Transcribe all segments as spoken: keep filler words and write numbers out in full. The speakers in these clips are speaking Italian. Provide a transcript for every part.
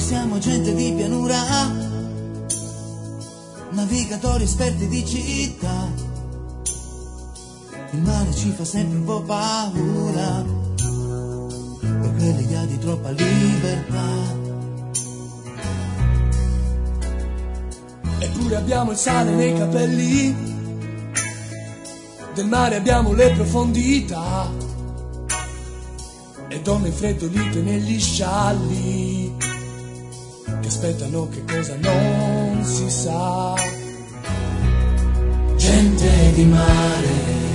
siamo gente di pianura, navigatori esperti di città. Il mare ci fa sempre un po' paura, per quell'idea di troppa libertà. Eppure abbiamo il sale nei capelli, del mare abbiamo le profondità, e donne freddolite negli scialli che aspettano che cosa non si sa. Gente di mare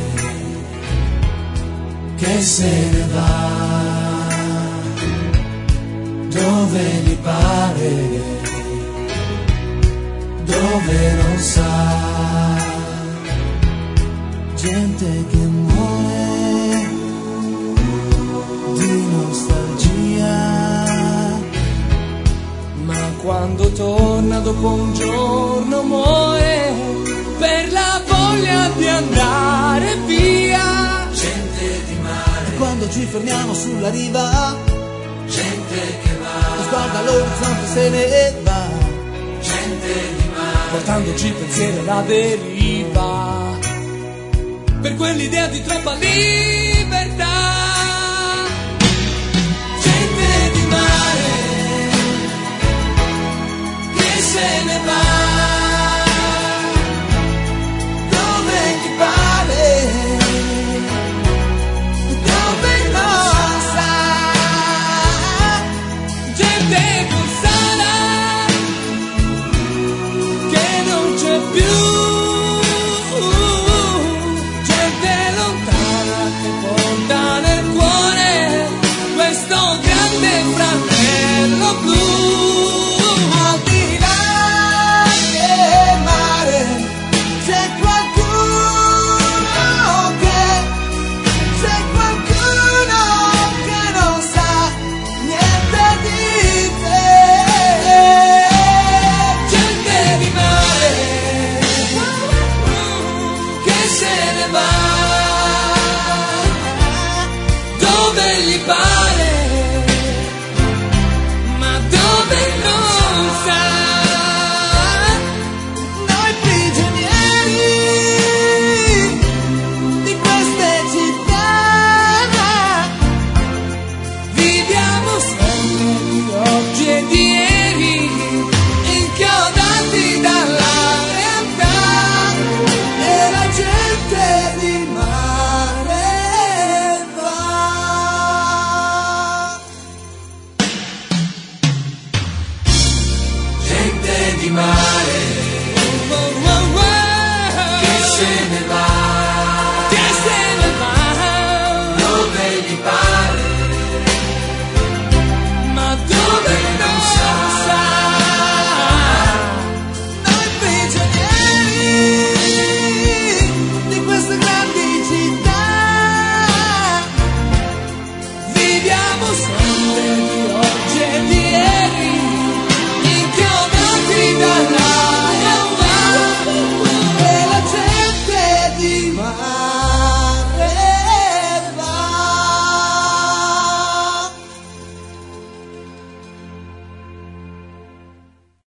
che se ne va dove gli pare, dove non sa. Gente che muore di nostalgia, ma quando torna dopo un giorno muore per la voglia di andare via. Gente di mare, e quando ci fermiamo sulla riva, gente che va, e guarda l'orizzonte se ne va. Gente di mare, portandoci pensieri alla deriva, per quell'idea di troppa libertà. Gente di mare che se ne va